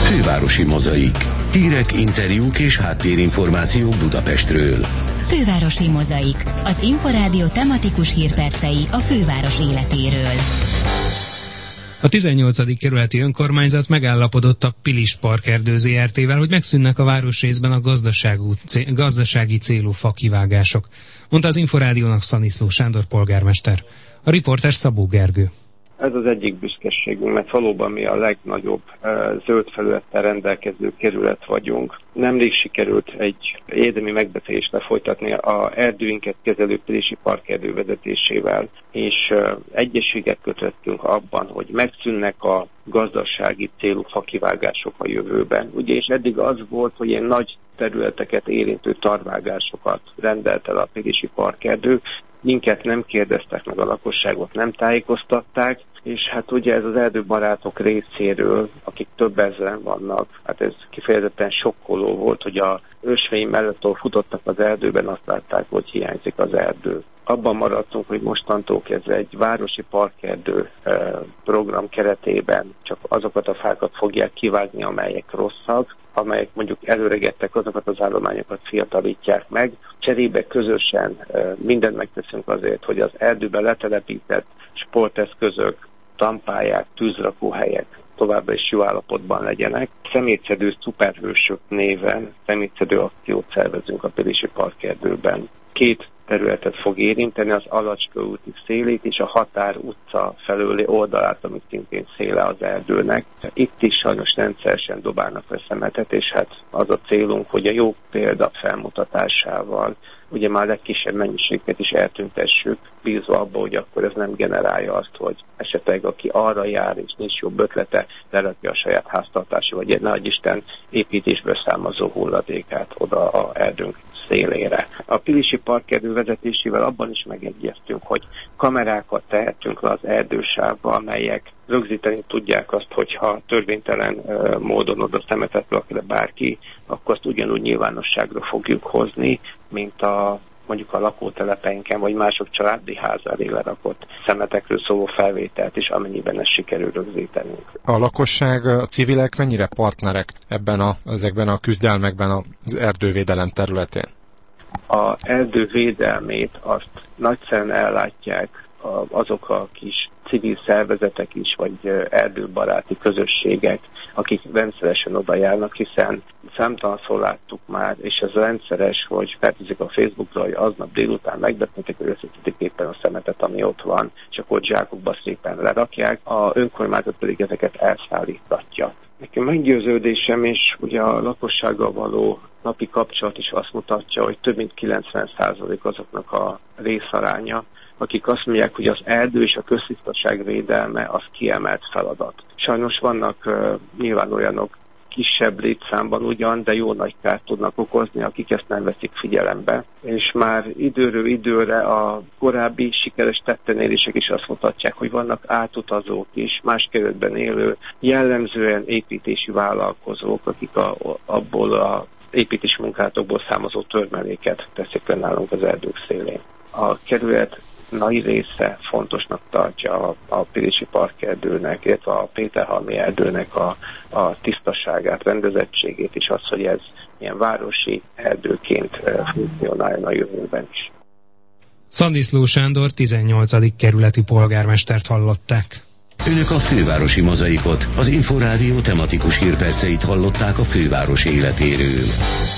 Fővárosi Mozaik. Hírek, interjúk és háttérinformációk Budapestről. Fővárosi Mozaik. Az Inforádió tematikus hírpercei a főváros életéről. A 18. kerületi önkormányzat megállapodott a Pilis Parkerdő Zrt-vel, hogy megszűnnek a városrészben a gazdasági célú fakivágások, mondta az Inforádiónak Szaniszló Sándor polgármester. A riporter Szabó Gergő. Ez az egyik büszkeségünk, mert valóban mi a legnagyobb zöld felülettel rendelkező kerület vagyunk. Nemrég sikerült egy érdemi megbeszélést lefolytatni a erdőinket kezelő Pilisi Parkerdő vezetésével, és egyességet kötöttünk abban, hogy megszűnnek a gazdasági célú fakivágások a jövőben. Ugye, és eddig az volt, hogy ilyen nagy területeket érintő tarvágásokat rendelt el a Pilisi Parkerdő. Minket nem kérdeztek meg, a lakosságot nem tájékoztatták, és hát ugye ez az erdőbarátok részéről, akik több ezren vannak, hát ez kifejezetten sokkoló volt, hogy a ösvény mellett futottak az erdőben, azt látták, hogy hiányzik az erdő. Abban maradtunk, hogy mostantól kezdve egy városi parkerdő program keretében csak azokat a fákat fogják kivágni, amelyek rosszak, amelyek mondjuk előregettek, azokat az állományokat fiatalítják meg. Cserébe közösen mindent megteszünk azért, hogy az erdőben letelepített sporteszközök, tampályák, tűzrakóhelyek továbbra is jó állapotban legyenek. Szemétszedő szuperhősök néven szemétszedő akciót szervezünk a Pilisi Parkerdőben. 2 területet fog érinteni, az Alacska úti szélét és a Határ utca felőli oldalát, amit szintén széle az erdőnek. Itt is sajnos rendszeresen dobálnak le szemetet, és hát az a célunk, hogy a jó példa felmutatásával ugye már legkisebb mennyiséget is eltüntessük, bízva abba, hogy akkor ez nem generálja azt, hogy esetleg aki arra jár és nincs jobb ötlete, lerakja a saját háztartási, vagy egy nagyisten építésből származó hulladékát oda a erdőnk szélére. A Pilisi Parkerdő vezetésével abban is megegyeztünk, hogy kamerákat tehetünk le az erdősávba, amelyek rögzíteni tudják azt, hogyha törvénytelen módon oda szemetet rak le bárki, akkor azt ugyanúgy nyilvánosságra fogjuk hozni, mint mondjuk a lakótelepeinken, vagy mások családi háza elé lerakott szemetekről szóló felvételt is, amennyiben ezt sikerül rögzítenünk. A lakosság, a civilek mennyire partnerek ezekben a küzdelmekben az erdővédelem területén? A erdővédelmét azt nagyszerűen ellátják azok a kis civil szervezetek is, vagy erdőbaráti közösségek, akik rendszeresen oda járnak, hiszen számtalanszor láttuk már, és ez rendszeres, hogy feltűzik a Facebookra, hogy aznap délután megbeszéltek, hogy összeszedték éppen a szemetet, ami ott van, és akkor zsákokba szépen lerakják, a önkormányzat pedig ezeket elszállítatja. Nekem meggyőződésem, és ugye a lakossággal való napi kapcsolat is azt mutatja, hogy több mint 90% azoknak a részaránya, akik azt mondják, hogy az erdő és a köztisztaság védelme az kiemelt feladat. Sajnos vannak nyilván olyanok kisebb létszámban ugyan, de jó nagy kárt tudnak okozni, akik ezt nem veszik figyelembe. És már időről időre a korábbi sikeres tettőnélések is azt mutatják, hogy vannak átutazók is, más kerületben élő, jellemzően építési vállalkozók, akik abból a építési munkátokból származó törmeléket teszik le nálunk az erdők szélén. A kerület nagy része fontosnak tartja a Pilisi Parkerdőnek, illetve a Péterhalmi erdőnek a tisztaságát, rendezettségét, és az, hogy ez ilyen városi erdőként funkcionáljon a jövőben is. Szaniszló Sándor 18. kerületi polgármestert hallották. Önök a Fővárosi Mozaikot, az Inforádió tematikus hírperceit hallották a főváros életéről.